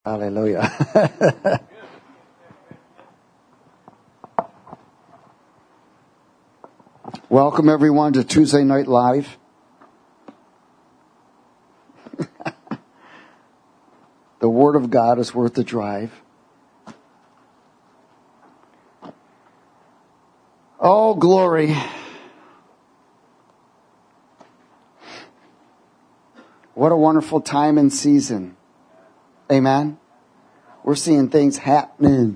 Hallelujah. Welcome everyone to Tuesday Night Live. The Word of God is worth the drive. Oh, glory. What a wonderful time and season. Amen. We're seeing things happening.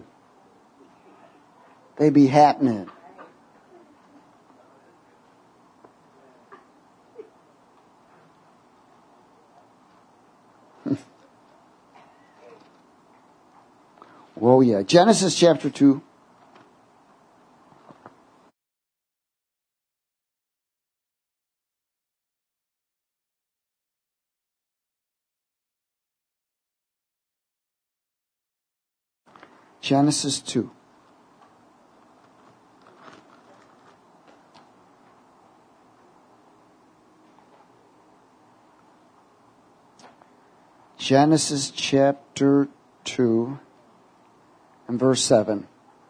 They be happening. Oh yeah. Genesis chapter 2. Genesis 2. Genesis chapter 2 and verse 7.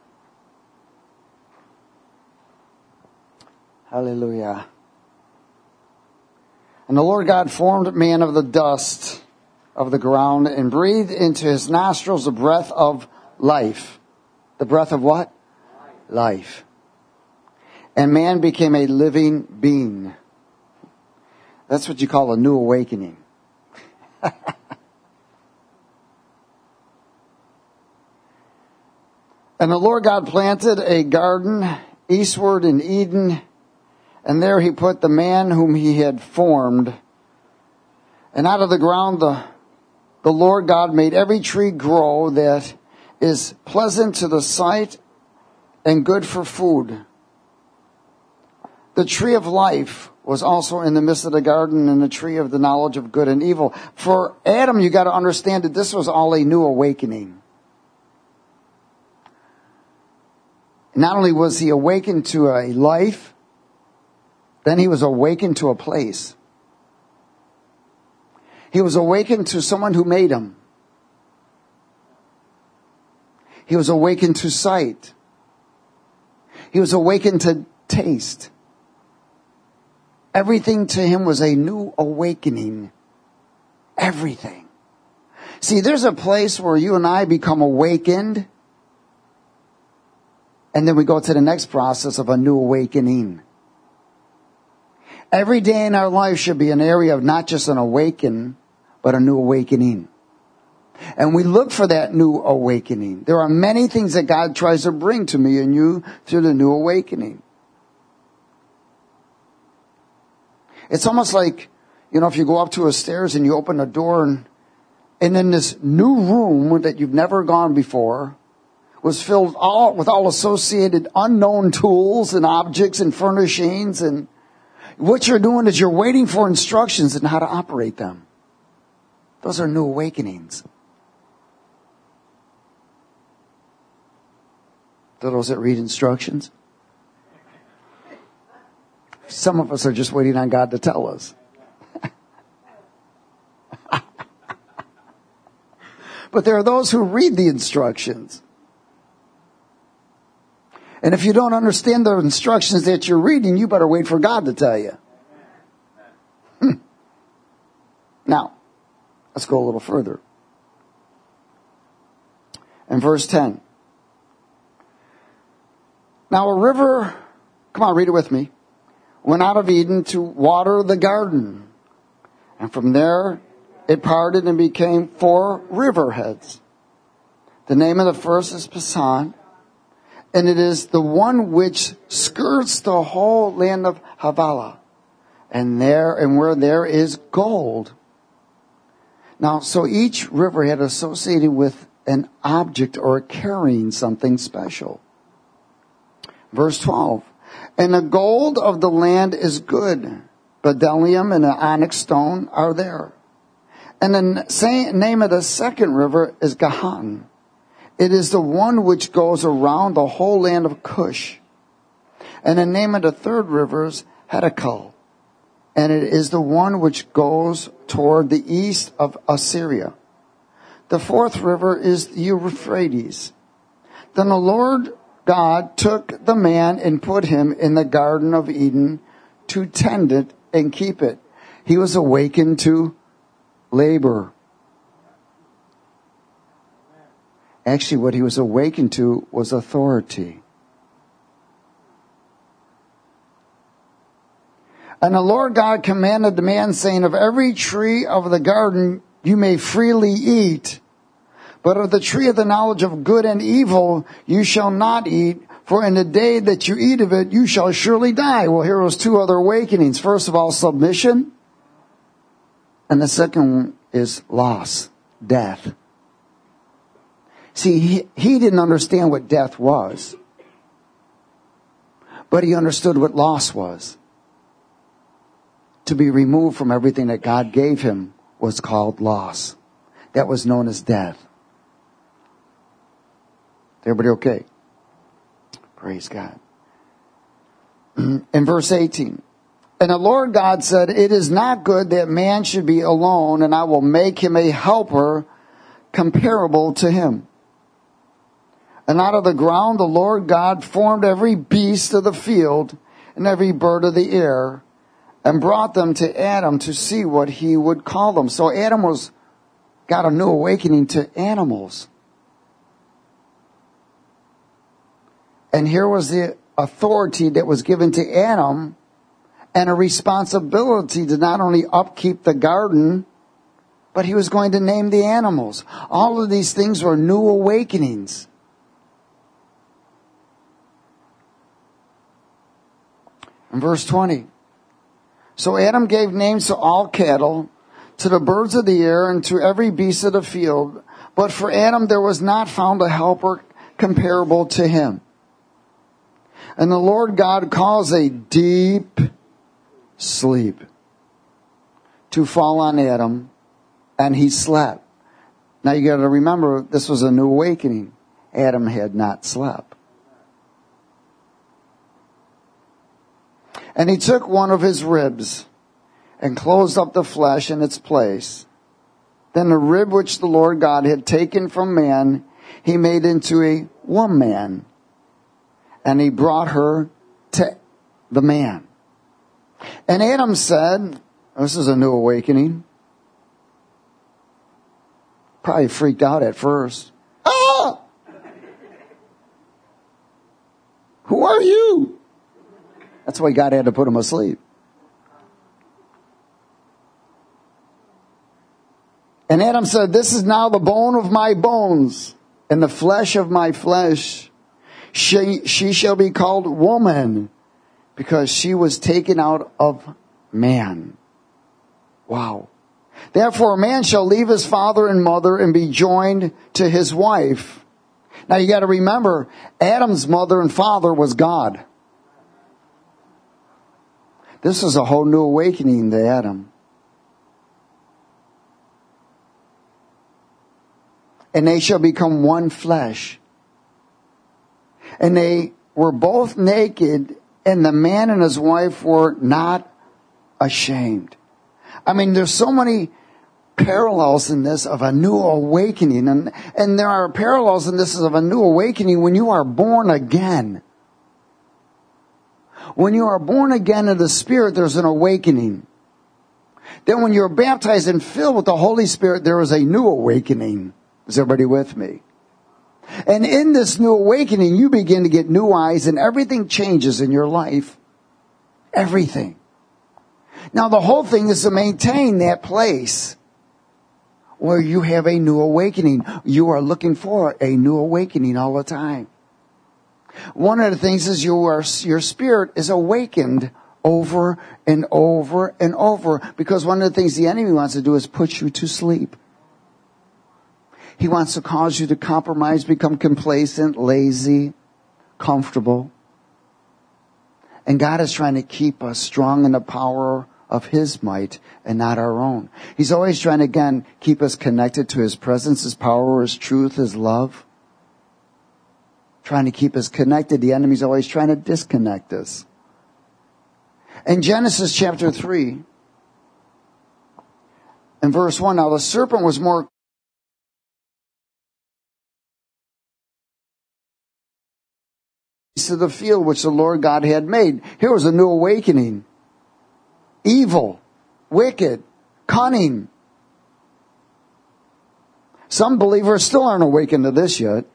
Hallelujah. And the Lord God formed man of the dust of the ground and breathed into his nostrils the breath of life. The breath of what? Life. And man became a living being. That's what you call a new awakening. And the Lord God planted a garden eastward in Eden, and there he put the man whom he had formed. And out of the ground the Lord God made every tree grow that is pleasant to the sight and good for food. The tree of life was also in the midst of the garden, and the tree of the knowledge of good and evil. For Adam, you got to understand that this was all a new awakening. Not only was he awakened to a life, then he was awakened to a place. He was awakened to someone who made him. He was awakened to sight. He was awakened to taste. Everything to him was a new awakening. Everything. See, there's a place where you and I become awakened, and then we go to the next process of a new awakening. Every day in our life should be an area of not just an awaken, but a new awakening. And we look for that new awakening. There are many things that God tries to bring to me and you through the new awakening. It's almost like, if you go up to a stairs and you open a door and in this new room that you've never gone before was filled with all associated unknown tools and objects and furnishings, and what you're doing is you're waiting for instructions on how to operate them. Those are new awakenings. To those that read instructions. Some of us are just waiting on God to tell us. But there are those who read the instructions. And if you don't understand the instructions that you're reading, you better wait for God to tell you. Now, let's go a little further. In verse 10. Now a river, come on, read it with me, went out of Eden to water the garden. And from there it parted and became 4 riverheads. The name of the first is Pison, and it is the one which skirts the whole land of Havilah. And where there is gold. Now, so each riverhead associated with an object or carrying something special. Verse 12. And the gold of the land is good. Bdellium and the onyx stone are there. And the name of the second river is Gihon. It is the one which goes around the whole land of Cush. And the name of the third river is Hiddekel. And it is the one which goes toward the east of Assyria. The fourth river is the Euphrates. Then the Lord God took the man and put him in the Garden of Eden to tend it and keep it. He was awakened to labor. Actually, what he was awakened to was authority. And the Lord God commanded the man, saying, of every tree of the garden you may freely eat, but of the tree of the knowledge of good and evil you shall not eat, for in the day that you eat of it you shall surely die. Well, here was two other awakenings. First of all, submission. And the second one is loss, death. See, he didn't understand what death was, but he understood what loss was. To be removed from everything that God gave him was called loss. That was known as death. Everybody okay? Praise God. In verse 18. And the Lord God said, it is not good that man should be alone, and I will make him a helper comparable to him. And out of the ground the Lord God formed every beast of the field and every bird of the air, and brought them to Adam to see what he would call them. So Adam got a new awakening to animals. And here was the authority that was given to Adam, and a responsibility to not only upkeep the garden, but he was going to name the animals. All of these things were new awakenings. In verse 20. So Adam gave names to all cattle, to the birds of the air, and to every beast of the field. But for Adam there was not found a helper comparable to him. And the Lord God caused a deep sleep to fall on Adam, and he slept. Now you got to remember, this was a new awakening. Adam had not slept. And he took one of his ribs and closed up the flesh in its place. Then the rib which the Lord God had taken from man, he made into a woman, and he brought her to the man. And Adam said, this is a new awakening. Probably freaked out at first. Ah! Who are you? That's why God had to put him asleep. And Adam said, this is now the bone of my bones and the flesh of my flesh. She shall be called woman, because she was taken out of man. Wow. Therefore a man shall leave his father and mother and be joined to his wife. Now you got to remember, Adam's mother and father was God. This is a whole new awakening to Adam. And they shall become one flesh. And they were both naked, and the man and his wife were not ashamed. I mean, there's so many parallels in this of a new awakening. And there are parallels in this of a new awakening when you are born again. When you are born again in the Spirit, there's an awakening. Then when you're baptized and filled with the Holy Spirit, there is a new awakening. Is everybody with me? And in this new awakening, you begin to get new eyes, and everything changes in your life. Everything. Now the whole thing is to maintain that place where you have a new awakening. You are looking for a new awakening all the time. One of the things is your spirit is awakened over and over and over, because one of the things the enemy wants to do is put you to sleep. He wants to cause you to compromise, become complacent, lazy, comfortable. And God is trying to keep us strong in the power of His might and not our own. He's always trying to, again, keep us connected to His presence, His power, His truth, His love. Trying to keep us connected. The enemy's always trying to disconnect us. In Genesis chapter 3, in verse 1, now the serpent was more of the field which the Lord God had made. Here was a new awakening. Evil, wicked, cunning. Some believers still aren't awakened to this yet.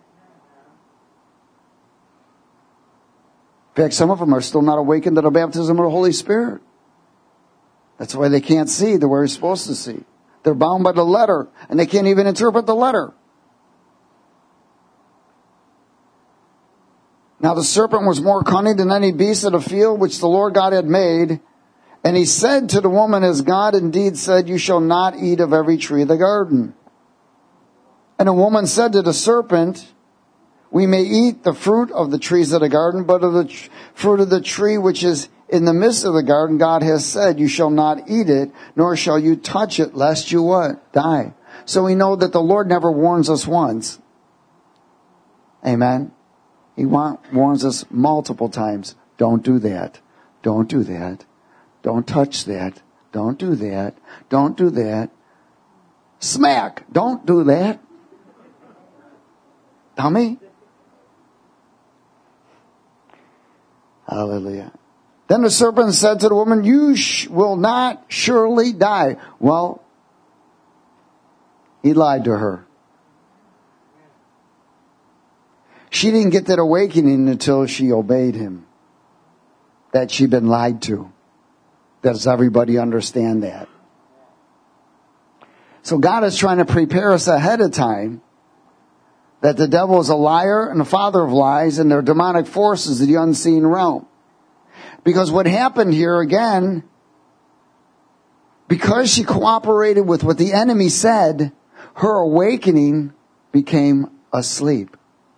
In fact, some of them are still not awakened to the baptism of the Holy Spirit. That's why they can't see the way they're supposed to see. They're bound by the letter, and they can't even interpret the letter. Now the serpent was more cunning than any beast of the field which the Lord God had made. And he said to the woman, as God indeed said, you shall not eat of every tree of the garden. And the woman said to the serpent, we may eat the fruit of the trees of the garden, but of the fruit of the tree which is in the midst of the garden, God has said, you shall not eat it, nor shall you touch it, lest you what? Die. So we know that the Lord never warns us once. Amen. He warns us multiple times. Don't do that. Don't do that. Don't touch that. Don't do that. Don't do that. Smack. Don't do that. Dummy. Hallelujah. Then the serpent said to the woman, you will not surely die. Well, he lied to her. She didn't get that awakening until she obeyed him. That she'd been lied to. Does everybody understand that? So God is trying to prepare us ahead of time that the devil is a liar and the father of lies, and their demonic forces of the unseen realm. Because what happened here again, because she cooperated with what the enemy said, her awakening became asleep.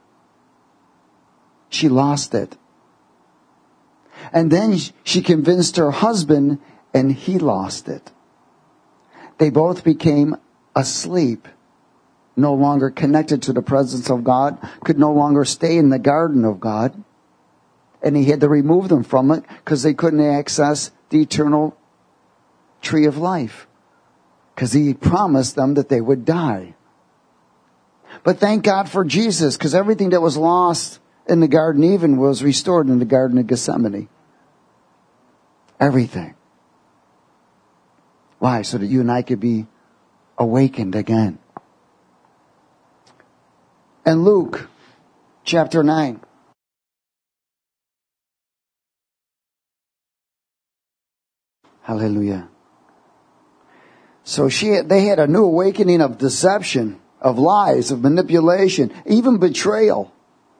She lost it. And then she convinced her husband, and he lost it. They both became asleep, no longer connected to the presence of God, could no longer stay in the garden of God. And he had to remove them from it because they couldn't access the eternal tree of life. Because he promised them that they would die. But thank God for Jesus, because everything that was lost in the Garden of Eden was restored in the Garden of Gethsemane. Everything. Why? So that you and I could be awakened again. And Luke chapter 9. Hallelujah. So they had a new awakening of deception, of lies, of manipulation, even betrayal.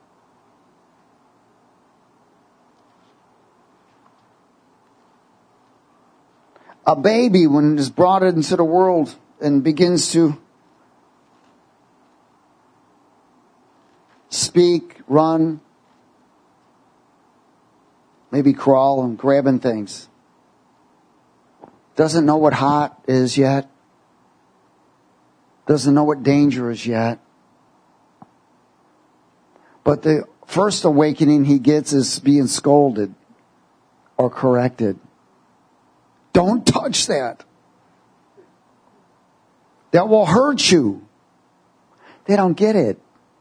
A baby, when it is brought into the world and begins to speak, run, maybe crawl and grabbing things, doesn't know what hot is yet, doesn't know what danger is yet. But the first awakening he gets is being scolded or corrected. Don't touch that. That will hurt you. They don't get it.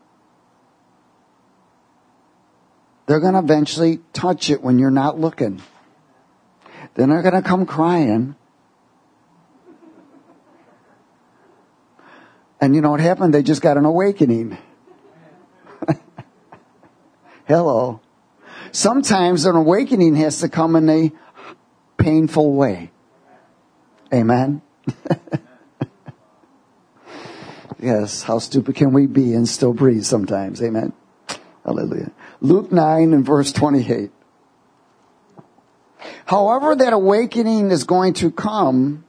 They're going to eventually touch it when you're not looking. Then they're going to come crying. And you know what happened? They just got an awakening. Hello. Sometimes an awakening has to come in a painful way. Amen. Yes, how stupid can we be and still breathe sometimes? Amen. Hallelujah. Luke 9 and verse 28. However that awakening is going to come,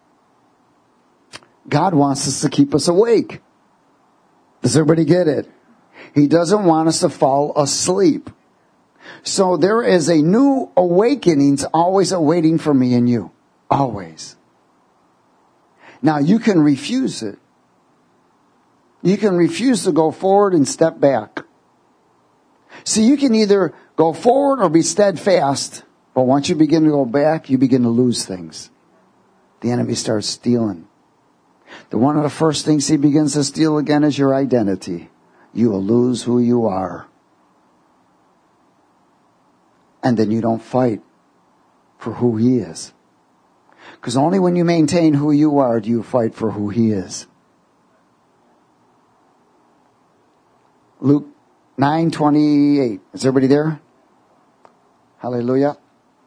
God wants us to keep us awake. Does everybody get it? He doesn't want us to fall asleep. So there is a new awakening always awaiting for me and you. Always. Now you can refuse it. You can refuse to go forward and step back. See, you can either go forward or be steadfast. But once you begin to go back, you begin to lose things. The enemy starts stealing. One of the first things he begins to steal again is your identity. You will lose who you are. And then you don't fight for who he is. Because only when you maintain who you are do you fight for who he is. Luke 9:28. Is everybody there? Hallelujah.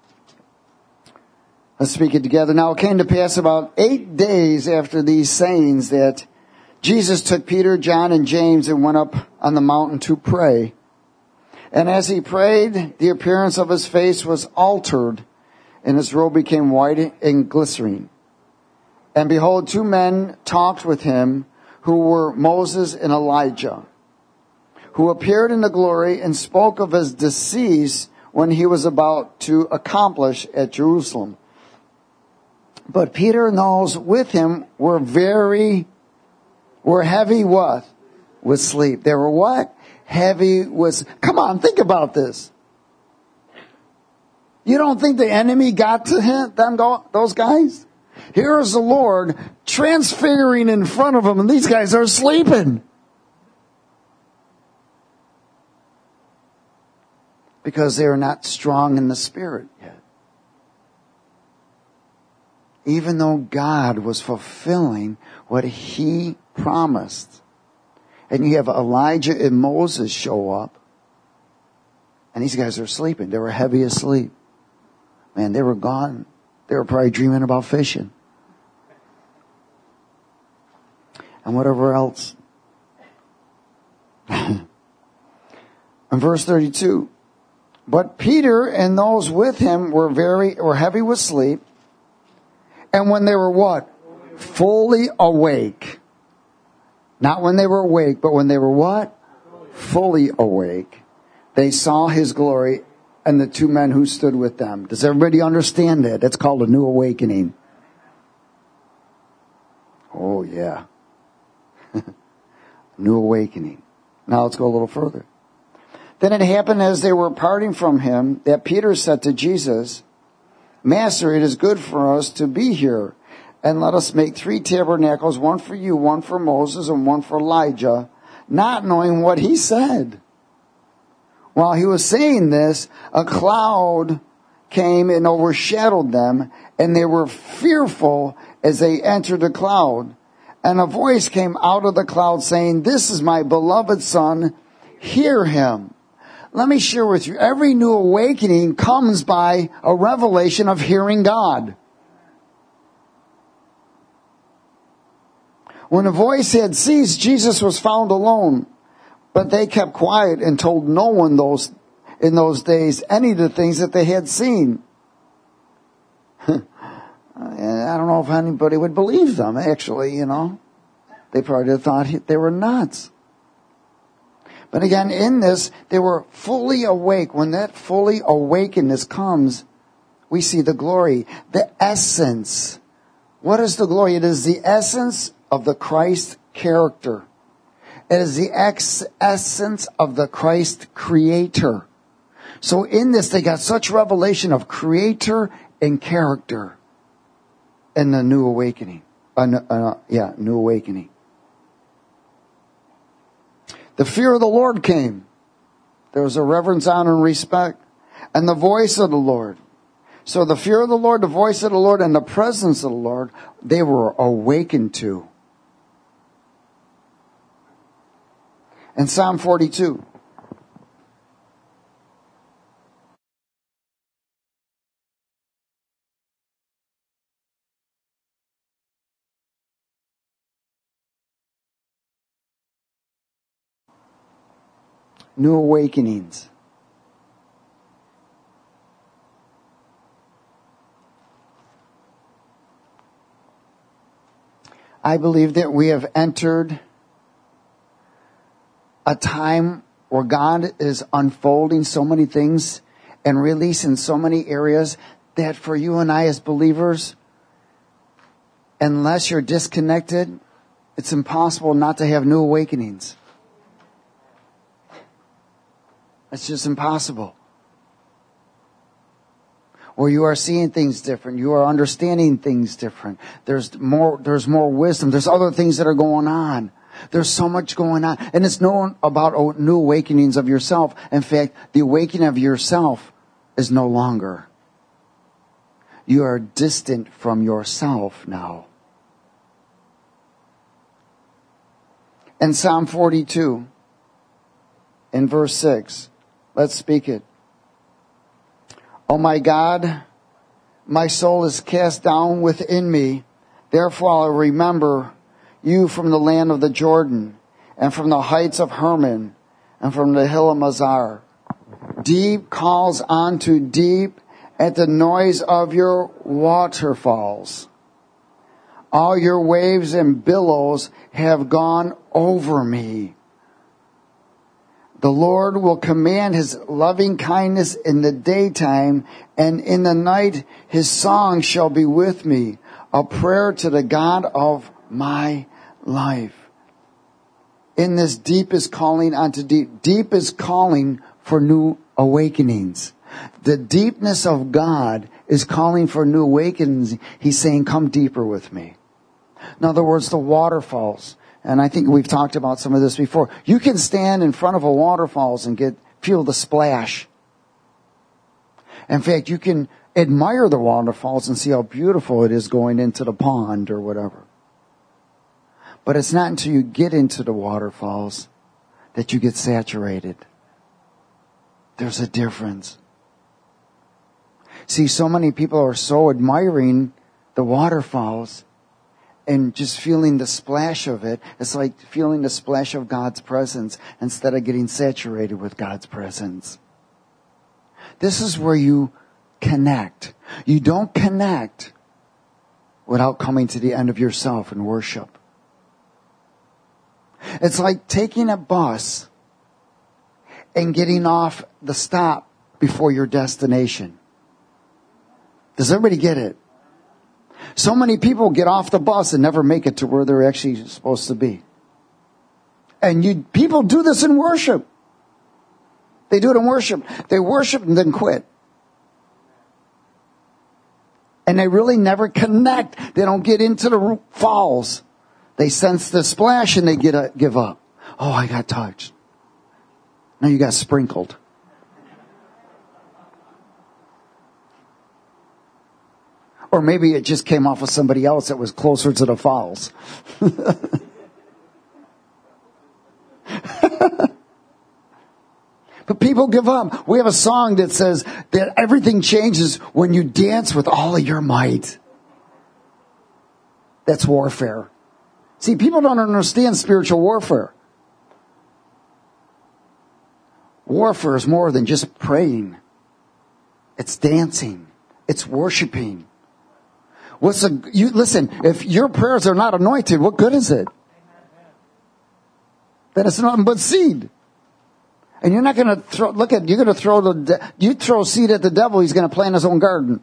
Let's speak it together. Now it came to pass about 8 days after these sayings that Jesus took Peter, John, and James and went up on the mountain to pray. And as he prayed, the appearance of his face was altered, and his robe became white and glistening. And behold, 2 men talked with him, who were Moses and Elijah, who appeared in the glory and spoke of his decease when he was about to accomplish at Jerusalem. But Peter and those with him were heavy what? With sleep. They were what? Heavy with... Come on, think about this. You don't think the enemy got to those guys? Here is the Lord transfiguring in front of them, and these guys are sleeping. Because they are not strong in the spirit yet. Even though God was fulfilling what he promised. And you have Elijah and Moses show up. And these guys are sleeping. They were heavy asleep. Man, they were gone. They were probably dreaming about fishing. And whatever else. In verse 32. But Peter and those with him were heavy with sleep. And when they were what? Fully awake. Not when they were awake, but when they were what? Fully awake. They saw his glory and the 2 men who stood with them. Does everybody understand that? That's called a new awakening. Oh, yeah. New awakening. Now let's go a little further. Then it happened as they were parting from him that Peter said to Jesus, Master, it is good for us to be here. And let us make 3 tabernacles, one for you, one for Moses, and one for Elijah, not knowing what he said. While he was saying this, a cloud came and overshadowed them, and they were fearful as they entered the cloud. And a voice came out of the cloud saying, This is my beloved Son, hear him. Let me share with you, every new awakening comes by a revelation of hearing God. When the voice had ceased, Jesus was found alone. But they kept quiet and told no one in those days any of the things that they had seen. And I don't know if anybody would believe them, actually, They probably thought they were nuts. But again, in this, they were fully awake. When that fully awakeness comes, we see the glory, the essence. What is the glory? It is the essence of the Christ character. It is the essence of the Christ creator. So in this, they got such revelation of creator and character in the new awakening. New awakening. The fear of the Lord came. There was a reverence, honor, and respect. And the voice of the Lord. So the fear of the Lord, the voice of the Lord, and the presence of the Lord, they were awakened to. And Psalm 42. New awakenings. I believe that we have entered a time where God is unfolding so many things and releasing so many areas that for you and I as believers, unless you're disconnected, it's impossible not to have new awakenings. It's just impossible. Or you are seeing things different. You are understanding things different. There's more wisdom. There's other things that are going on. There's so much going on. And it's not about new awakenings of yourself. In fact, the awakening of yourself is no longer. You are distant from yourself now. In Psalm 42, in verse 6, let's speak it. Oh my God, my soul is cast down within me. Therefore I'll remember you from the land of the Jordan, and from the heights of Hermon, and from the hill of Mizar. Deep calls unto deep at the noise of your waterfalls. All your waves and billows have gone over me. The Lord will command his loving kindness in the daytime, and in the night his song shall be with me, a prayer to the God of my life. In this deep is calling unto deep. Deep is calling for new awakenings. The deepness of God is calling for new awakenings. He's saying, come deeper with me. In other words, the waterfalls. And I think we've talked about some of this before. You can stand in front of a waterfalls and feel the splash. In fact, you can admire the waterfalls and see how beautiful it is going into the pond or whatever. But it's not until you get into the waterfalls that you get saturated. There's a difference. See, so many people are so admiring the waterfalls and just feeling the splash of it. It's like feeling the splash of God's presence instead of getting saturated with God's presence. This is where you connect. You don't connect without coming to the end of yourself in worship. It's like taking a bus and getting off the stop before your destination. Does everybody get it? So many people get off the bus and never make it to where they're actually supposed to be. And people do this in worship. They do it in worship. They worship and then quit. And they really never connect. They don't get into the falls. They sense the splash and they give up. Oh, I got touched. No, you got sprinkled. Or maybe it just came off of somebody else that was closer to the falls. But people give up. We have a song that says that everything changes when you dance with all of your might. That's warfare. See, people don't understand spiritual warfare. Warfare is more than just praying. It's dancing. It's worshiping. Listen, if your prayers are not anointed, what good is it? Then it's nothing but seed. And you're not going to you throw seed at the devil, he's going to plant his own garden.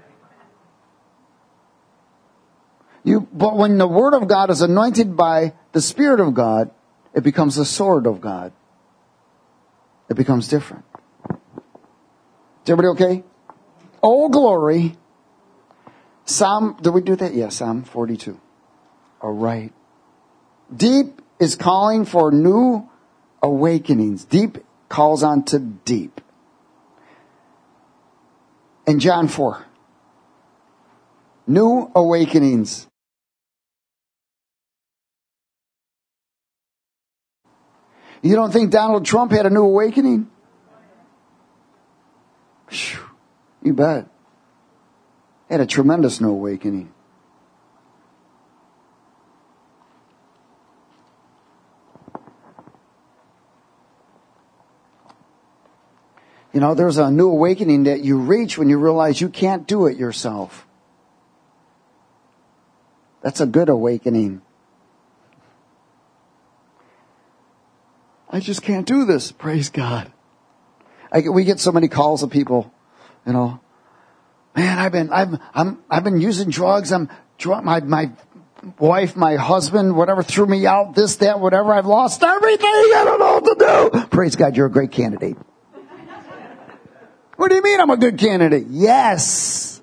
But when the word of God is anointed by the Spirit of God, it becomes the sword of God. It becomes different. Is everybody okay? Oh, glory. Did we do that? Yeah, Psalm 42. All right. Deep is calling for new awakenings. Deep calls on to deep. In John 4. New awakenings. You don't think Donald Trump had a new awakening? Whew, you bet. He had a tremendous new awakening. You know, there's a new awakening that you reach when you realize you can't do it yourself. That's a good awakening. I just can't do this. Praise God. We get so many calls of people, you know. Man, I've been using drugs. My wife, my husband, whatever, threw me out. This, that, whatever. I've lost everything. I don't know what to do. Praise God, you're a great candidate. What do you mean I'm a good candidate? Yes.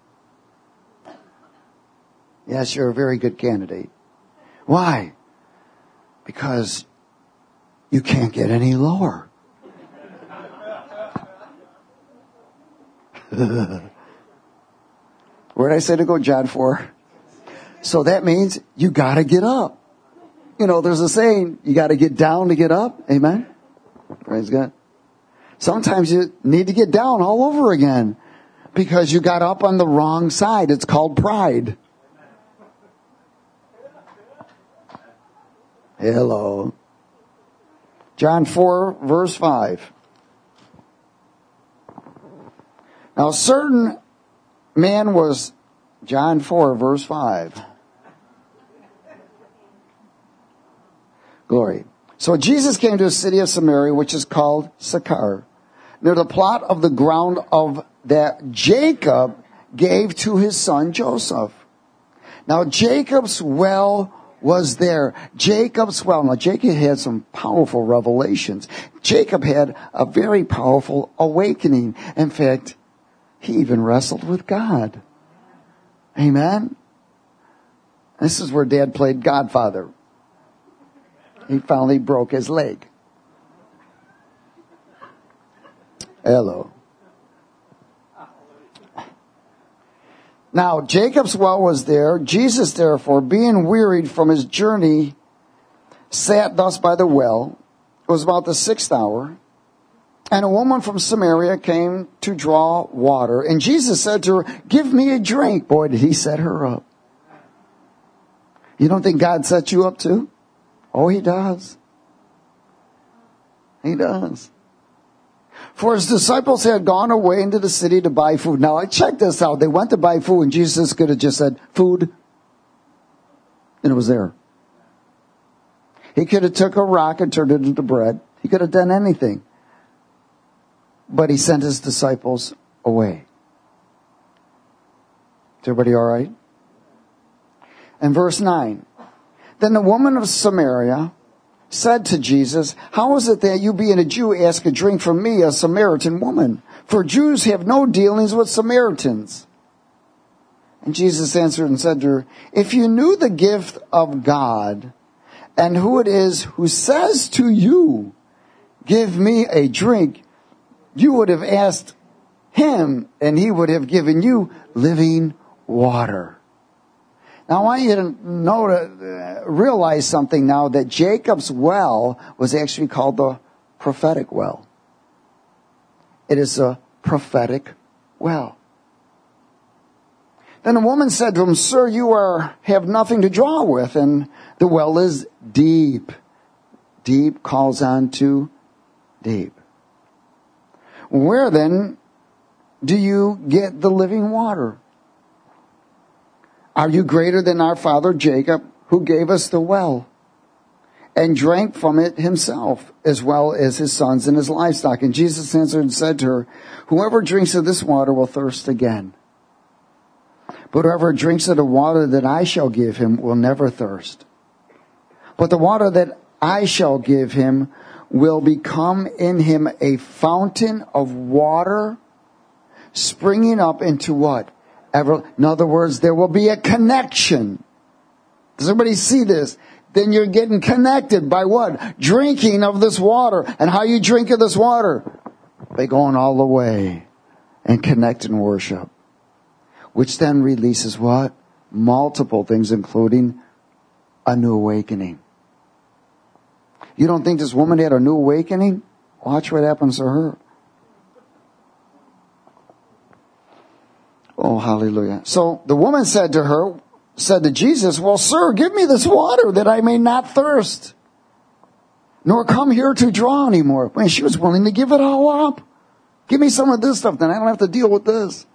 Yes, you're a very good candidate. Why? Because you can't get any lower. Where did I say to go? John 4. So that means you got to get up. You know, there's a saying, you got to get down to get up. Amen? Praise God. Sometimes you need to get down all over again because you got up on the wrong side. It's called pride. Hello. John 4, verse 5. Now, a certain man was, John 4, verse 5. Glory. So Jesus came to a city of Samaria, which is called Sychar, near the plot of the ground of that Jacob gave to his son Joseph. Now, Jacob's well was there. Jacob's well. Now, Jacob had some powerful revelations. Jacob had a very powerful awakening. In fact, he even wrestled with God. Amen? This is where Dad played Godfather. He finally broke his leg. Hello. Now, Jacob's well was there. Jesus, therefore, being wearied from his journey, sat thus by the well. It was about the 6th hour. And a woman from Samaria came to draw water. And Jesus said to her, "Give me a drink." Boy, did he set her up. You don't think God set you up too? Oh, he does. He does. For his disciples had gone away into the city to buy food. Now, check this out. They went to buy food, and Jesus could have just said, "Food." And it was there. He could have took a rock and turned it into bread. He could have done anything. But he sent his disciples away. Is everybody all right? And verse 9. Then the woman of Samaria said to Jesus, "How is it that you, being a Jew, ask a drink from me, a Samaritan woman? For Jews have no dealings with Samaritans." And Jesus answered and said to her, "If you knew the gift of God and who it is who says to you, 'Give me a drink,' you would have asked him, and he would have given you living water." Now, I want you to realize something now, that Jacob's well was actually called the prophetic well. It is a prophetic well. Then the woman said to him, "Sir, you have nothing to draw with, and the well is deep." Deep calls on to deep. "Where then do you get the living water? Are you greater than our father Jacob, who gave us the well and drank from it himself, as well as his sons and his livestock?" And Jesus answered and said to her, "Whoever drinks of this water will thirst again. But whoever drinks of the water that I shall give him will never thirst. But the water that I shall give him will become in him a fountain of water springing up into" what? In other words, there will be a connection. Does everybody see this? Then you're getting connected by what? Drinking of this water. And how you drink of this water? By going all the way and connect in worship. Which then releases what? Multiple things, including a new awakening. You don't think this woman had a new awakening? Watch what happens to her. Oh, hallelujah. So the woman said to Jesus, "Well, sir, give me this water that I may not thirst, nor come here to draw anymore." Man, she was willing to give it all up. Give me some of this stuff, then I don't have to deal with this.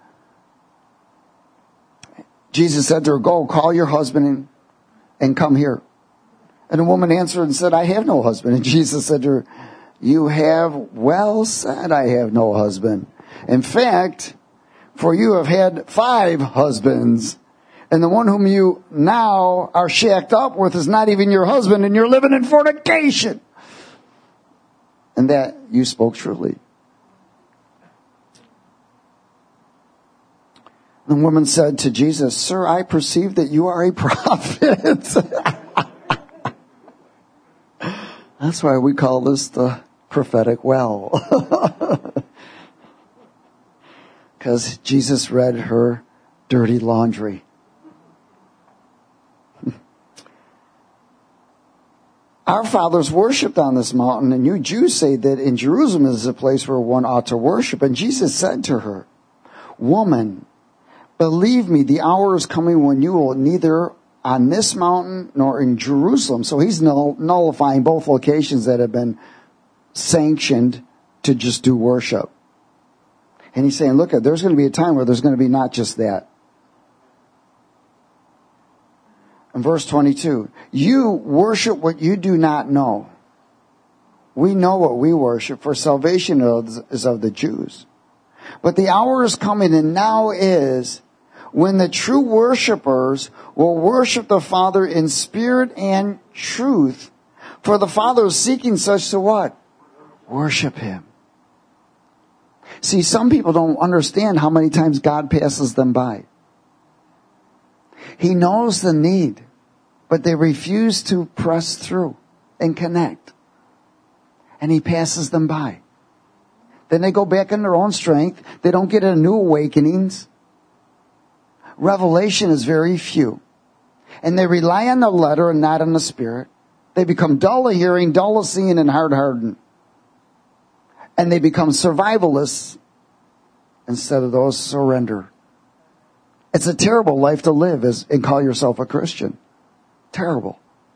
Jesus said to her, "Go, call your husband and come here." And the woman answered and said, "I have no husband." And Jesus said to her, "You have well said, I have no husband. In fact, for you have had 5 husbands, and the one whom you now are shacked up with is not even your husband, and you're living in fornication. And that you spoke truly." The woman said to Jesus, "Sir, I perceive that you are a prophet." That's why we call this the prophetic well. Because Jesus read her dirty laundry. Our fathers worshipped on this mountain, and you Jews say that in Jerusalem is a place where one ought to worship. And Jesus said to her, Woman, believe me, the hour is coming when you will neither on this mountain nor in Jerusalem. So he's nullifying both locations that have been sanctioned to just do worship. And he's saying, look, there's going to be a time where there's going to be not just that. In verse 22, you worship what you do not know. We know what we worship, for salvation is of the Jews. But the hour is coming, and now is, when the true worshipers will worship the Father in spirit and truth. For the Father is seeking such to what? Worship Him. See, some people don't understand how many times God passes them by. He knows the need, but they refuse to press through and connect. And He passes them by. Then they go back in their own strength. They don't get a new awakenings. Revelation is very few. And they rely on the letter and not on the Spirit. They become dull of hearing, dull of seeing, and hard-hardened. And they become survivalists instead of those who surrender. It's a terrible life to live and call yourself a Christian. Terrible.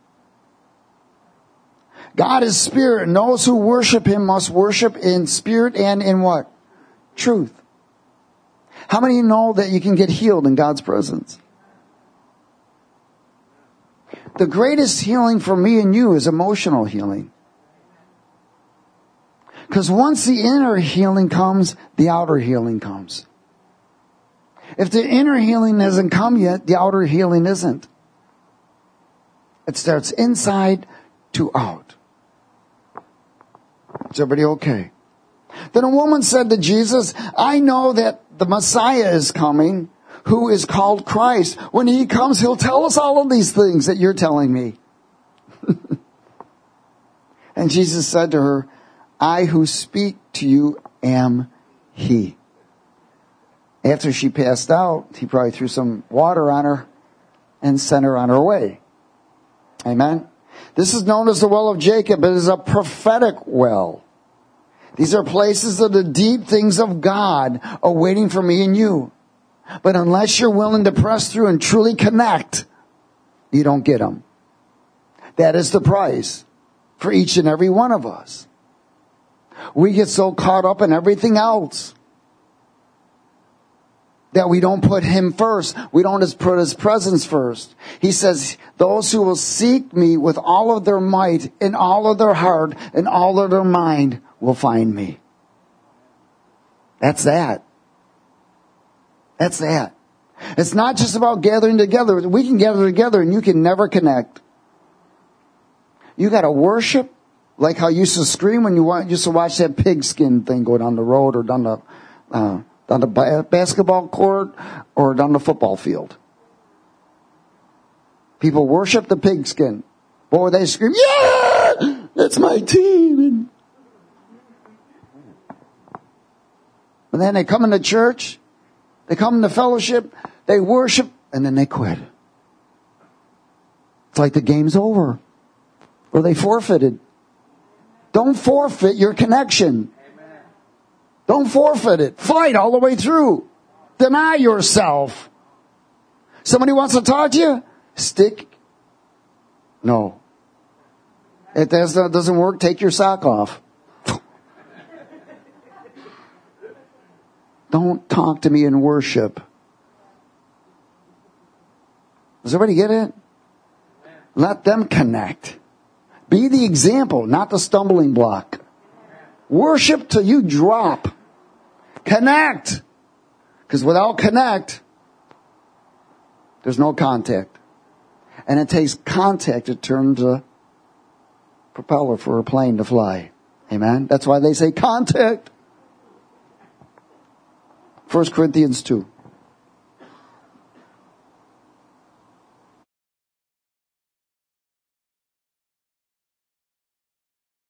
God is spirit, and those who worship Him must worship in spirit and in what? Truth. How many of you know that you can get healed in God's presence? The greatest healing for me and you is emotional healing. Because once the inner healing comes, the outer healing comes. If the inner healing hasn't come yet, the outer healing isn't. It starts inside to out. Is everybody okay? Then a woman said to Jesus, I know that the Messiah is coming, who is called Christ. When He comes, He'll tell us all of these things that you're telling me. And Jesus said to her, I who speak to you am He. After she passed out, He probably threw some water on her and sent her on her way. Amen. This is known as the well of Jacob. It is a prophetic well. These are places of the deep things of God awaiting for me and you. But unless you're willing to press through and truly connect, you don't get them. That is the price for each and every one of us. We get so caught up in everything else that we don't put Him first. We don't just put His presence first. He says, those who will seek me with all of their might, and all of their heart, and all of their mind will find me. That's that. That's that. It's not just about gathering together. We can gather together and you can never connect. You got to worship like how you used to scream when you used to watch that pigskin thing go down the road or down the basketball court or down the football field. People worship the pigskin. Boy, they scream, yeah, that's my team. And then they come into church, they come into fellowship, they worship, and then they quit. It's like the game's over. Or they forfeited. Don't forfeit your connection. Don't forfeit it. Fight all the way through. Deny yourself. Somebody wants to talk to you? Stick. No. If that doesn't work, take your sock off. Don't talk to me in worship. Does everybody get it? Let them connect. Be the example, not the stumbling block. Worship till you drop. Connect. Because without connect, there's no contact. And it takes contact to turn the propeller for a plane to fly. Amen? That's why they say contact. 1 Corinthians 2.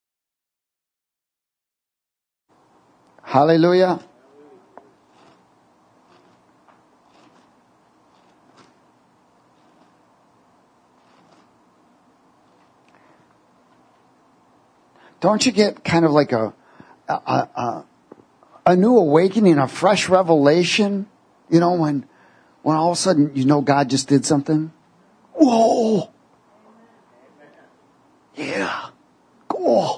Hallelujah. Don't you get kind of like a new awakening, a fresh revelation? You know, when all of a sudden you know God just did something? Whoa! Yeah. Cool.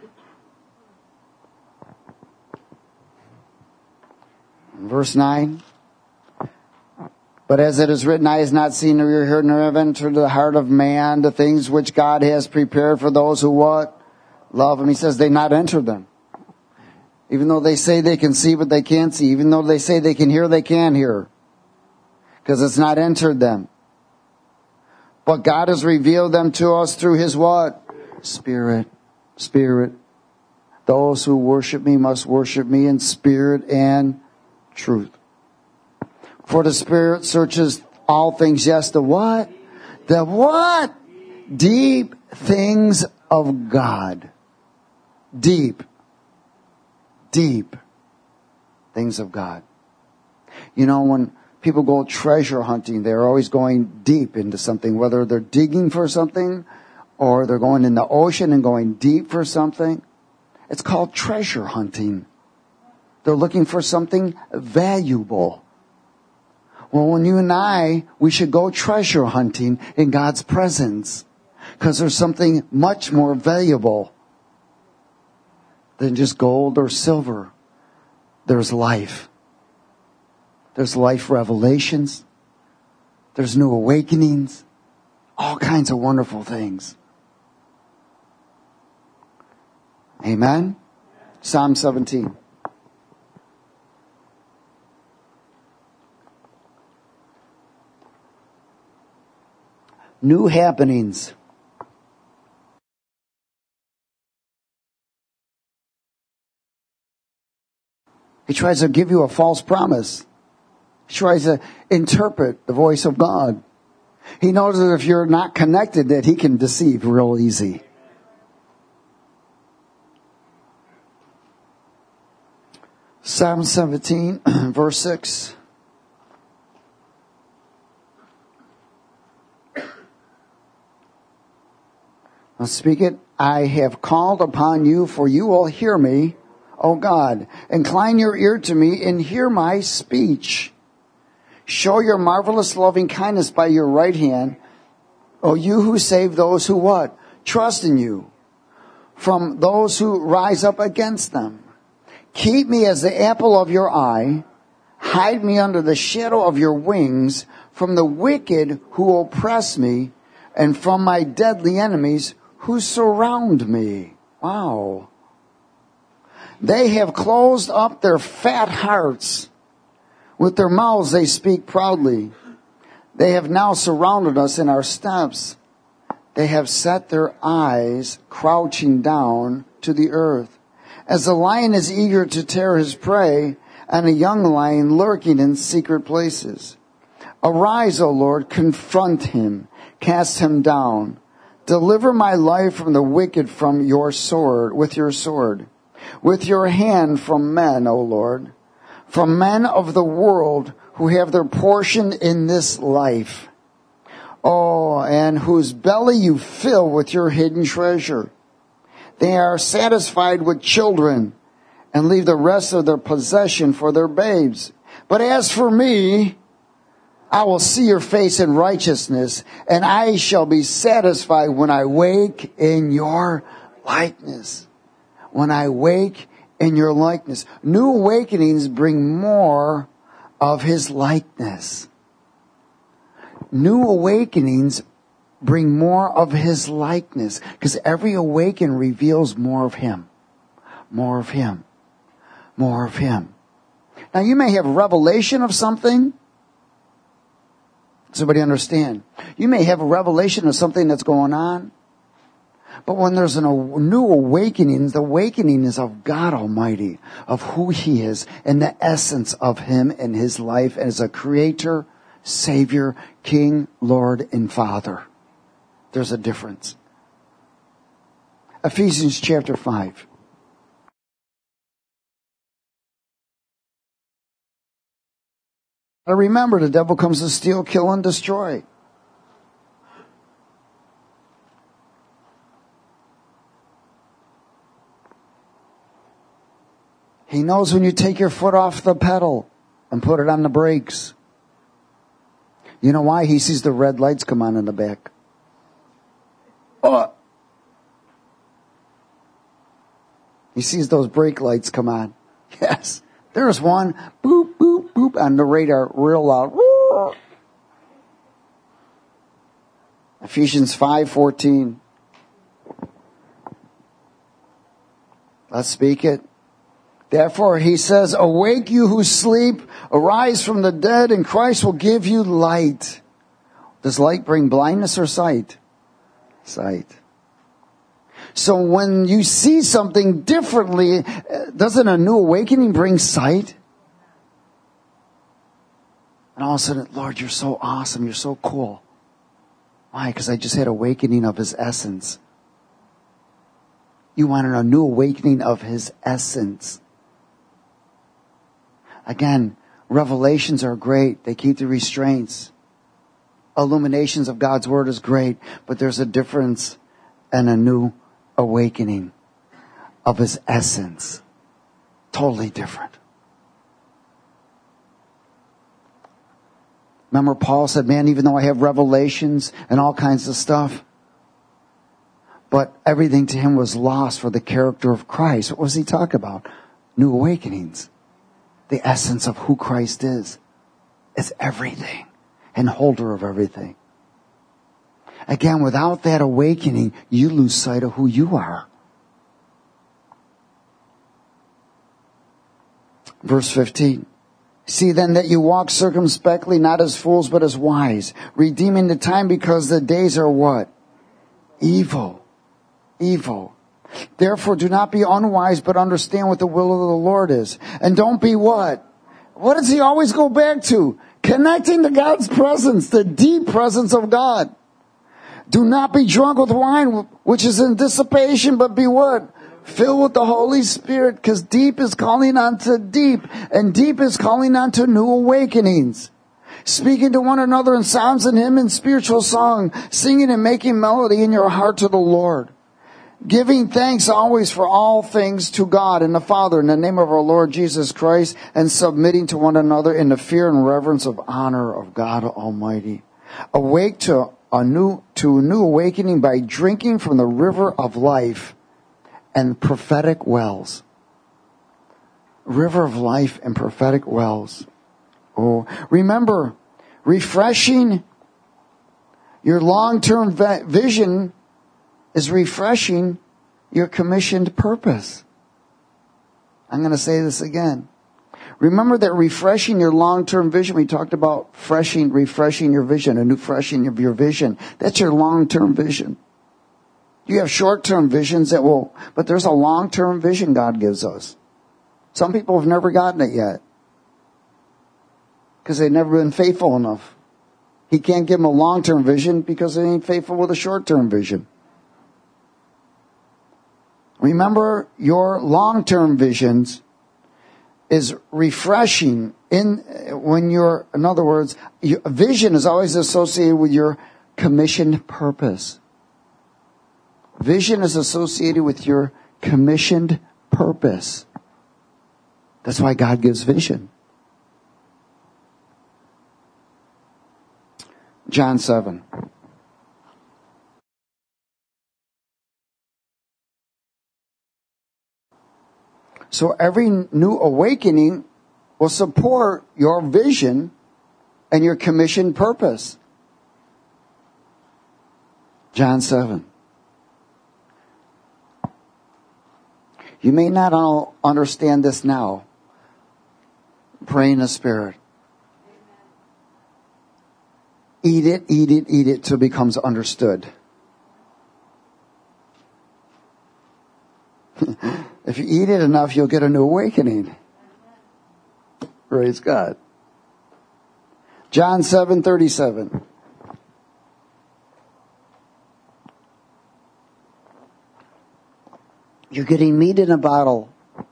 Verse 9. But as it is written, eye has not seen nor ear heard nor have entered the heart of man the things which God has prepared for those who what? Love him. He says they not enter them. Even though they say they can see, but they can't see. Even though they say they can hear, they can't hear. Because it's not entered them. But God has revealed them to us through his what? Spirit. Spirit. Those who worship me must worship me in spirit and truth. For the Spirit searches all things. Yes, the what? The what? Deep things of God. Deep. Deep things of God. You know, when people go treasure hunting, they're always going deep into something, whether they're digging for something or they're going in the ocean and going deep for something. It's called treasure hunting. They're looking for something valuable. Well, when you and I, we should go treasure hunting in God's presence. Because there's something much more valuable than just gold or silver. There's life. There's life revelations. There's new awakenings. All kinds of wonderful things. Amen? Psalm 17. New happenings. He tries to give you a false promise. He tries to interpret the voice of God. He knows that if you're not connected, that he can deceive real easy. Psalm 17, verse 6. I'll speak it. I have called upon you, for you will hear me, O God. Incline your ear to me and hear my speech. Show your marvelous loving kindness by your right hand, O you who save those who what? Trust in you, from those who rise up against them. Keep me as the apple of your eye. Hide me under the shadow of your wings from the wicked who oppress me and from my deadly enemies who surround me. Wow. They have closed up their fat hearts. With their mouths they speak proudly. They have now surrounded us in our steps. They have set their eyes crouching down to the earth. As a lion is eager to tear his prey, and a young lion lurking in secret places. Arise, O Lord, confront him, cast him down. Deliver my life from the wicked from your sword, with your hand from men, O Lord, from men of the world who have their portion in this life. Oh, and whose belly you fill with your hidden treasure. They are satisfied with children and leave the rest of their possession for their babes. But as for me, I will see your face in righteousness, and I shall be satisfied when I wake in your likeness. When I wake in your likeness. New awakenings bring more of his likeness. New awakenings bring more of his likeness. Because every awaken reveals more of him. More of him. More of him. Now you may have revelation of something. Does everybody understand? You may have a revelation of something that's going on. But when there's a new awakening, the awakening is of God Almighty, of who he is, and the essence of him and his life as a creator, savior, king, Lord, and Father. There's a difference. Ephesians chapter 5. Now remember, the devil comes to steal, kill, and destroy. He knows when you take your foot off the pedal and put it on the brakes. You know why? He sees the red lights come on in the back. Oh! He sees those brake lights come on. Yes. There's one. Boop, boop, boop on the radar. Real loud. Woo! Ephesians 5:14. Let's speak it. Therefore, he says, awake you who sleep, arise from the dead, and Christ will give you light. Does light bring blindness or sight? Sight. So when you see something differently, doesn't a new awakening bring sight? And all of a sudden, Lord, you're so awesome, you're so cool. Why? Because I just had awakening of His essence. You wanted a new awakening of His essence. Again, revelations are great. They keep the restraints. Illuminations of God's Word is great. But there's a difference and a new awakening of His essence. Totally different. Remember Paul said, man, even though I have revelations and all kinds of stuff, but everything to him was lost for the character of Christ. What was he talking about? New awakenings. The essence of who Christ is everything and holder of everything. Again, without that awakening, you lose sight of who you are. Verse 15. See then that you walk circumspectly, not as fools, but as wise, redeeming the time because the days are what? Evil. Evil. Therefore, do not be unwise, but understand what the will of the Lord is. And don't be what? What does he always go back to? Connecting to God's presence, the deep presence of God. Do not be drunk with wine, which is in dissipation, but be what? Filled with the Holy Spirit, because deep is calling unto deep, and deep is calling unto new awakenings. Speaking to one another in psalms and hymns and spiritual song, singing and making melody in your heart to the Lord. Giving thanks always for all things to God and the Father in the name of our Lord Jesus Christ, and submitting to one another in the fear and reverence of honor of God Almighty. Awake to a new awakening by drinking from the river of life and prophetic wells. River of life and prophetic wells. Oh, remember, refreshing your long-term vision is refreshing your commissioned purpose. I'm going to say this again. Remember that refreshing your long-term vision, we talked about refreshing your vision, a new freshing of your vision. That's your long-term vision. You have short-term visions but there's a long-term vision God gives us. Some people have never gotten it yet because they've never been faithful enough. He can't give them a long-term vision because they ain't faithful with a short-term vision. Remember, your long-term visions is refreshing in other words, vision is always associated with your commissioned purpose. Vision is associated with your commissioned purpose. That's why God gives vision. John 7. So every new awakening will support your vision and your commissioned purpose. John 7. You may not all understand this now. Pray in the Spirit. Eat it till it becomes understood. If you eat it enough, you'll get a new awakening. Praise God. John 7:37. You're getting meat in a bottle.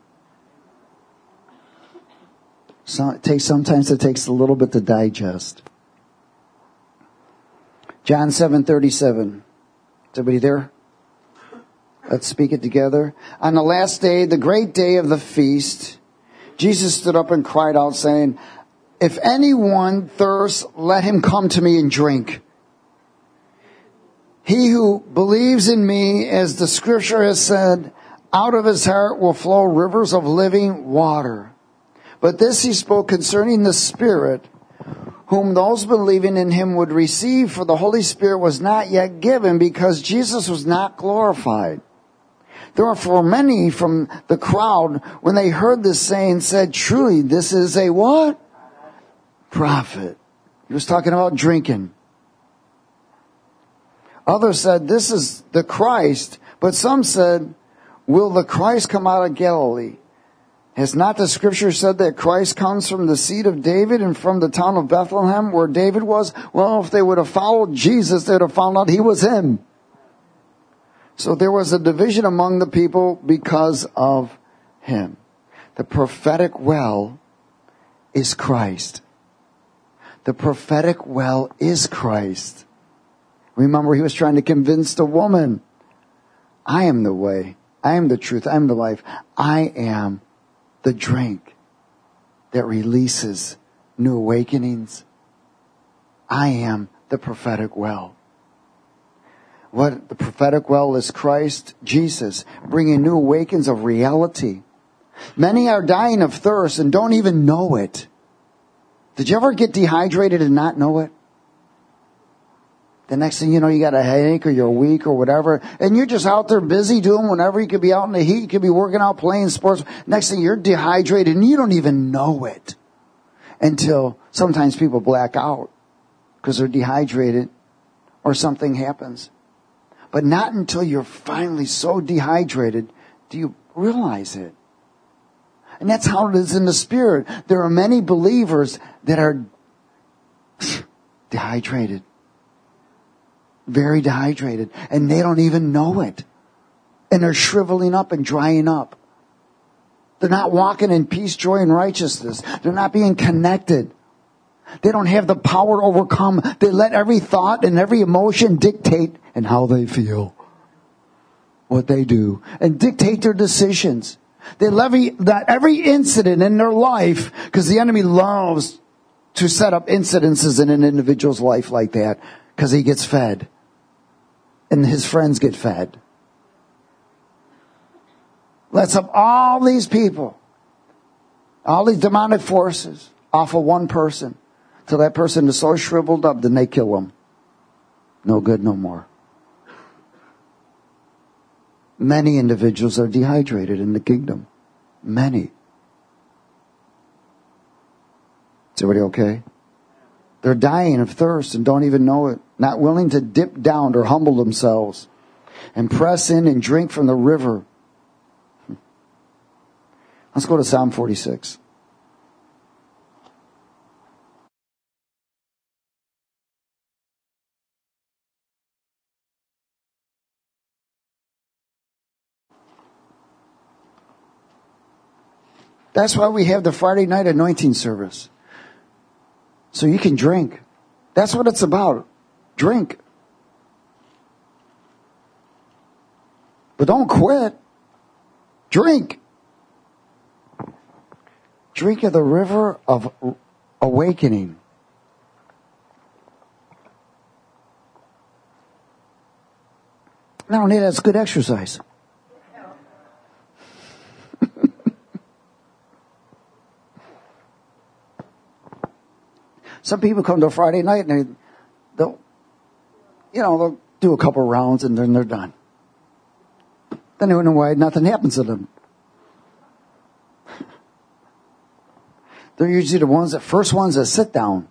Sometimes it takes a little bit to digest. John 7:37. Is everybody there? Let's speak it together. On the last day, the great day of the feast, Jesus stood up and cried out, saying, if anyone thirsts, let him come to me and drink. He who believes in me, as the scripture has said, out of his heart will flow rivers of living water. But this he spoke concerning the Spirit, whom those believing in him would receive, for the Holy Spirit was not yet given, because Jesus was not glorified. Therefore many from the crowd, when they heard this saying, said, truly, this is a what? Prophet. He was talking about drinking. Others said, this is the Christ. But some said, will the Christ come out of Galilee? Has not the scripture said that Christ comes from the seed of David and from the town of Bethlehem where David was? Well, if they would have followed Jesus, they would have found out he was him. So there was a division among the people because of him. The prophetic well is Christ. The prophetic well is Christ. Remember, he was trying to convince the woman, I am the way, I am the truth, I am the life, I am the drink that releases new awakenings. I am the prophetic well. What the prophetic well is Christ Jesus, bringing new awakenings of reality. Many are dying of thirst and don't even know it. Did you ever get dehydrated and not know it? The next thing you know, you got a headache or you're weak or whatever, and you're just out there busy doing whatever. You could be out in the heat, you could be working out, playing sports. Next thing you're dehydrated and you don't even know it until sometimes people black out because they're dehydrated or something happens. But not until you're finally so dehydrated do you realize it. And that's how it is in the Spirit. There are many believers that are dehydrated. Very dehydrated. And they don't even know it. And they're shriveling up and drying up. They're not walking in peace, joy, and righteousness. They're not being connected. They don't have the power to overcome. They let every thought and every emotion dictate and how they feel. What they do. And dictate their decisions. They let every incident in their life, because the enemy loves to set up incidences in an individual's life like that, because he gets fed. And his friends get fed. Let's up all these people, all these demonic forces off of one person, till that person is so shriveled up, then they kill him. No good no more. Many individuals are dehydrated in the kingdom. Many. Is everybody okay? They're dying of thirst and don't even know it. Not willing to dip down or humble themselves and press in and drink from the river. Let's go to Psalm 46. That's why we have the Friday night anointing service. So you can drink. That's what it's about. Drink. But don't quit. Drink. Drink of the river of awakening. Not only that, it's good exercise. Some people come to a Friday night and they'll do a couple rounds and then they're done. Then they wonder why nothing happens to them. They're usually the first ones that sit down.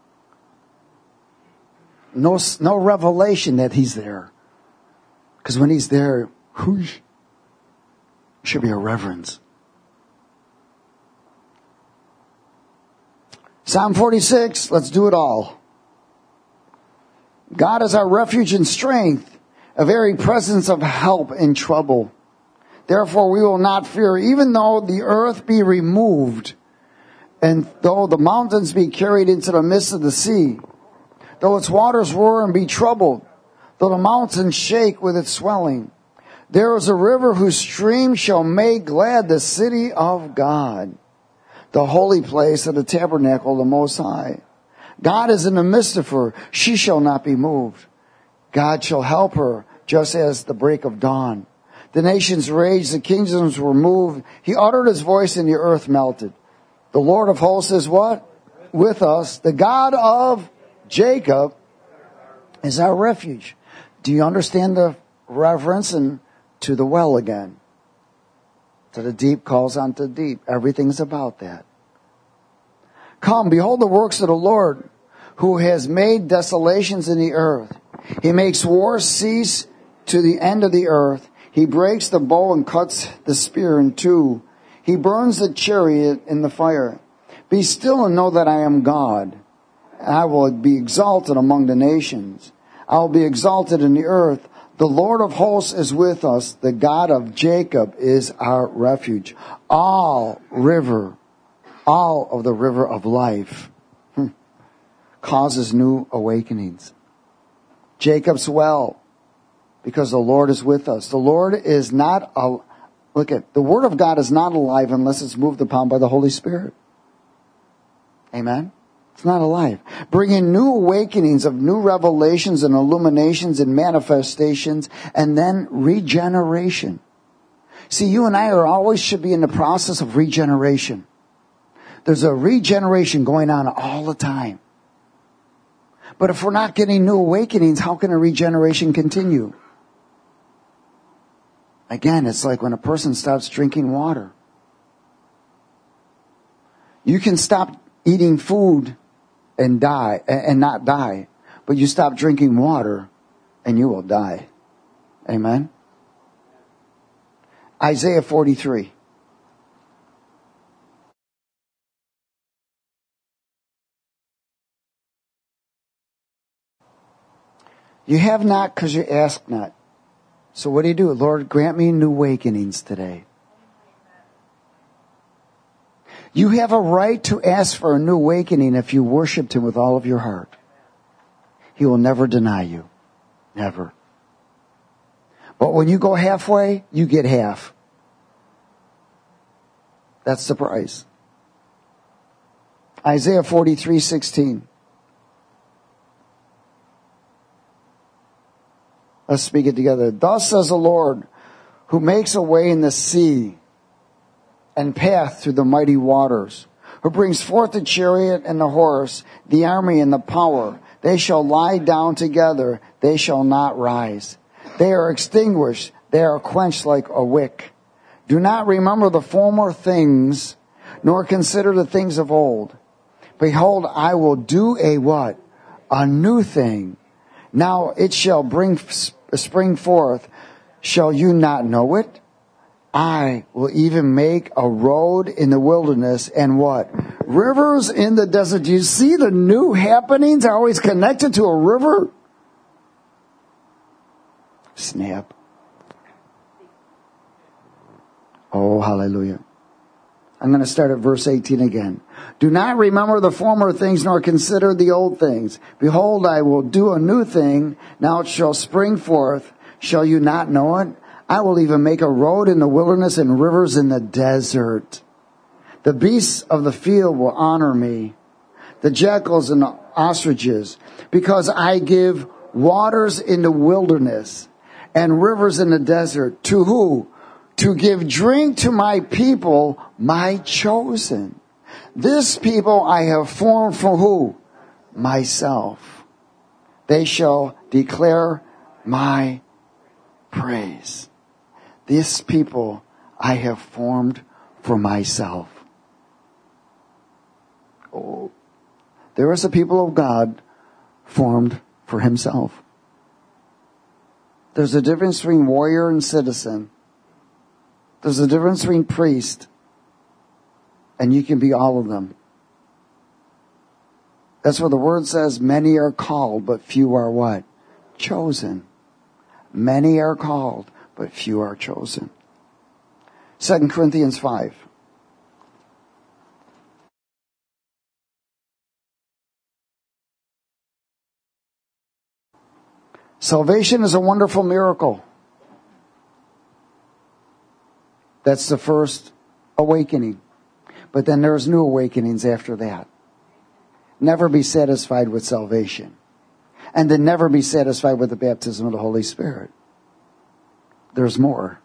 No revelation that he's there. Because when he's there, whoosh, should be a reverence. Psalm 46, let's do it all. God is our refuge and strength, a very presence of help in trouble. Therefore we will not fear, even though the earth be removed, and though the mountains be carried into the midst of the sea, though its waters roar and be troubled, though the mountains shake with its swelling. There is a river whose stream shall make glad the city of God, the holy place of the tabernacle of the Most High. God is in the midst of her. She shall not be moved. God shall help her just as the break of dawn. The nations raged, the kingdoms were moved. He uttered his voice and the earth melted. The Lord of hosts is what? With us. The God of Jacob is our refuge. Do you understand the reference? And to the well again. To the deep calls unto deep. Everything's about that. Come, behold the works of the Lord, who has made desolations in the earth. He makes war cease to the end of the earth. He breaks the bow and cuts the spear in two. He burns the chariot in the fire. Be still and know that I am God. I will be exalted among the nations. I will be exalted in the earth. The Lord of hosts is with us. The God of Jacob is our refuge. All of the river of life causes new awakenings. Jacob's well, because the Lord is with us. The Lord is not the Word of God is not alive unless it's moved upon by the Holy Spirit. Amen? It's not alive. Bringing new awakenings of new revelations and illuminations and manifestations, and then regeneration. See, you and I should be in the process of regeneration. There's a regeneration going on all the time. But if we're not getting new awakenings, how can a regeneration continue? Again, it's like when a person stops drinking water. You can stop eating food and die, and not die. But you stop drinking water and you will die. Amen? Isaiah 43. You have not because you ask not. So what do? Lord, grant me new awakenings today. You have a right to ask for a new awakening if you worshiped Him with all of your heart. He will never deny you. Never. But when you go halfway, you get half. That's the price. Isaiah 43:16. Let's speak it together. Thus says the Lord, who makes a way in the sea and path through the mighty waters, who brings forth the chariot and the horse, the army and the power. They shall lie down together, they shall not rise. They are extinguished, they are quenched like a wick. Do not remember the former things, nor consider the things of old. Behold, I will do a what? A new thing. Now it shall spring forth. Shall you not know it? I will even make a road in the wilderness and what? Rivers in the desert. Do you see the new happenings are always connected to a river? Snap. Oh, hallelujah. I'm going to start at verse 18 again. Do not remember the former things, nor consider the old things. Behold, I will do a new thing. Now it shall spring forth. Shall you not know it? I will even make a road in the wilderness and rivers in the desert. The beasts of the field will honor me, the jackals and the ostriches, because I give waters in the wilderness and rivers in the desert. To who? To give drink to my people, my chosen. This people I have formed for who? Myself. They shall declare my praise. This people I have formed for myself. Oh, there is a people of God formed for Himself. There's a difference between warrior and citizen. There's a difference between priest, and you can be all of them. That's what the word says, many are called, but few are what? Chosen. Many are called, but few are chosen. 2 Corinthians 5. Salvation is a wonderful miracle. That's the first awakening. But then there's new awakenings after that. Never be satisfied with salvation. And then never be satisfied with the baptism of the Holy Spirit. There's more.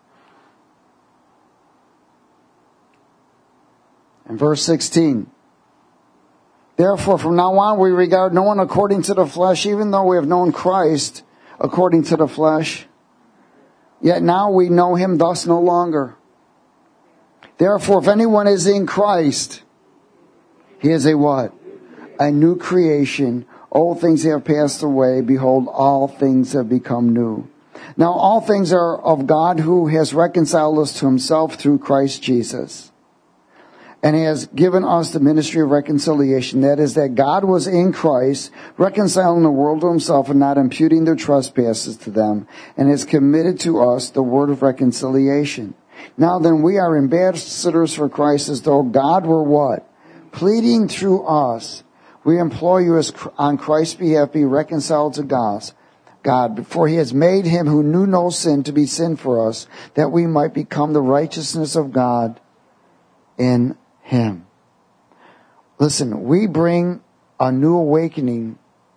In verse 16. Therefore, from now on, we regard no one according to the flesh, even though we have known Christ according to the flesh. Yet now we know him thus no longer. Therefore, if anyone is in Christ, he is a what? A new creation. Old things have passed away. Behold, all things have become new. Now all things are of God, who has reconciled us to himself through Christ Jesus, and has given us the ministry of reconciliation. That is, that God was in Christ, reconciling the world to himself and not imputing their trespasses to them, and has committed to us the word of reconciliation. Now then, we are ambassadors for Christ, as though God were what? Pleading through us. We implore you, as on Christ's behalf, be reconciled to God, for he has made him who knew no sin to be sin for us, that we might become the righteousness of God in him. Listen, we bring a new awakening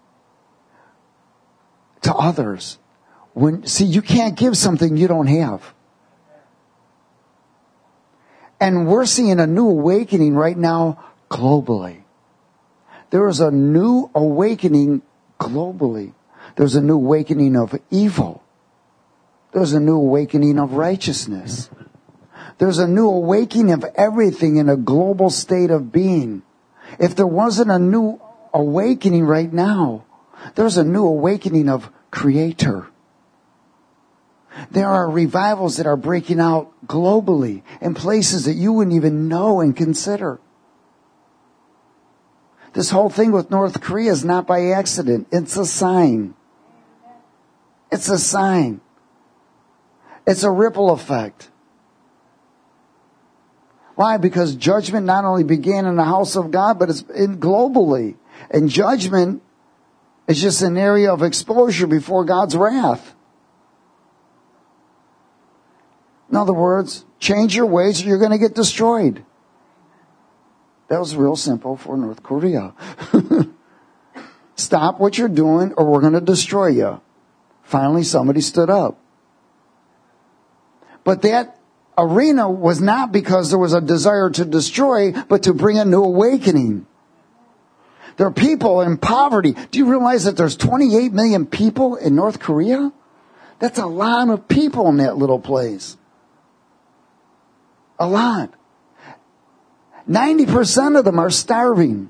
to others. You can't give something you don't have. And we're seeing a new awakening right now globally. There is a new awakening globally. There's a new awakening of evil. There's a new awakening of righteousness. There's a new awakening of everything in a global state of being. If there wasn't a new awakening right now, there's a new awakening of Creator. There are revivals that are breaking out globally in places that you wouldn't even know and consider. This whole thing with North Korea is not by accident. It's a sign. It's a sign. It's a ripple effect. Why? Because judgment not only began in the house of God, but it's globally. And judgment is just an area of exposure before God's wrath. In other words, change your ways or you're going to get destroyed. That was real simple for North Korea. Stop what you're doing or we're going to destroy you. Finally, somebody stood up. But that arena was not because there was a desire to destroy, but to bring a new awakening. There are people in poverty. Do you realize that there's 28 million people in North Korea? That's a lot of people in that little place. A lot. 90% of them are starving.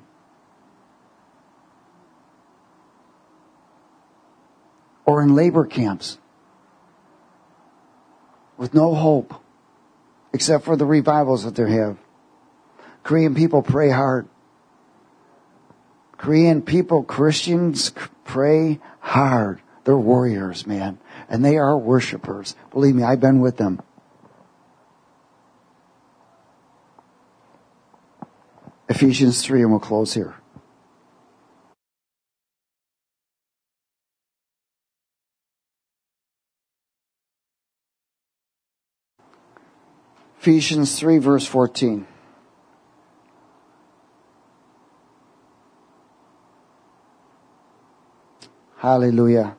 Or in labor camps. With no hope. Except for the revivals that they have. Korean people pray hard. Korean people, Christians, pray hard. They're warriors, man. And they are worshipers. Believe me, I've been with them. Ephesians 3, and we'll close here. Ephesians 3, verse 14. Hallelujah.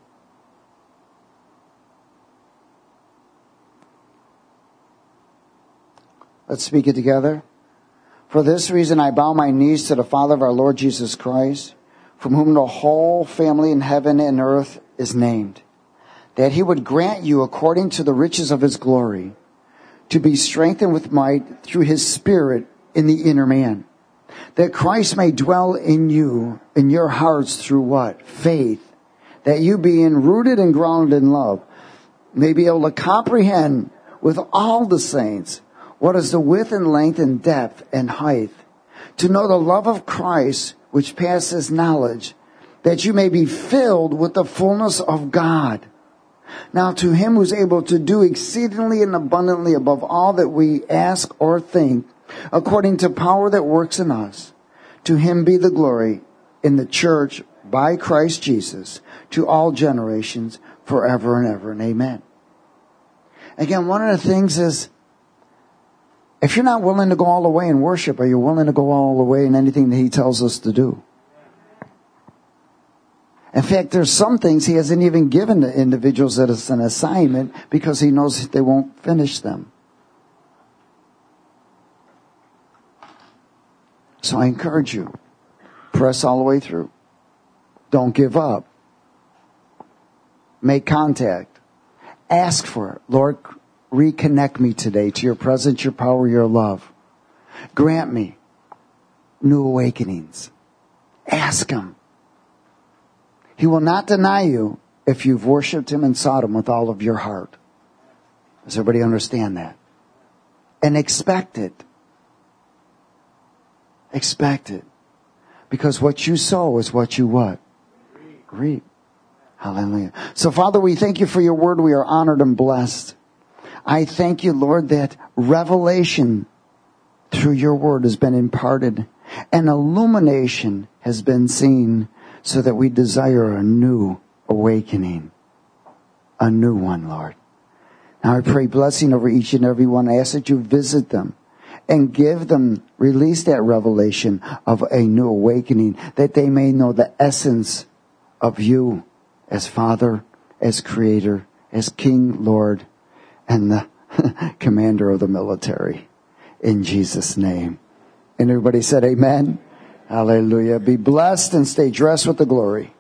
Let's speak it together. For this reason I bow my knees to the Father of our Lord Jesus Christ, from whom the whole family in heaven and earth is named, that he would grant you, according to the riches of his glory, to be strengthened with might through his Spirit in the inner man, that Christ may dwell in you, in your hearts, through what? Faith, that you, being rooted and grounded in love, may be able to comprehend with all the saints what is the width and length and depth and height, to know the love of Christ which passes knowledge, that you may be filled with the fullness of God. Now to him who's able to do exceedingly and abundantly above all that we ask or think, according to power that works in us, to him be the glory in the church by Christ Jesus, to all generations, forever and ever, and amen. Again, one of the things is, If you're not willing to go all the way in worship, are you willing to go all the way in anything that he tells us to do? In fact, there's some things he hasn't even given to individuals that it's an assignment because he knows they won't finish them. So I encourage you, press all the way through. Don't give up. Make contact. Ask for it. Lord, reconnect me today to your presence, your power, your love. Grant me new awakenings. Ask him. He will not deny you if you've worshiped him and sought him with all of your heart. Does everybody understand that? And expect it. Expect it. Because what you sow is what you what? Reap. Hallelujah. So Father, we thank you for your word. We are honored and blessed. I thank you, Lord, that revelation through your word has been imparted and illumination has been seen so that we desire a new awakening. A new one, Lord. Now I pray blessing over each and every one. I ask that you visit them and give them, release that revelation of a new awakening, that they may know the essence of you as Father, as Creator, as King, Lord, and the commander of the military. In Jesus' name. And everybody said amen. Hallelujah. Be blessed and stay dressed with the glory.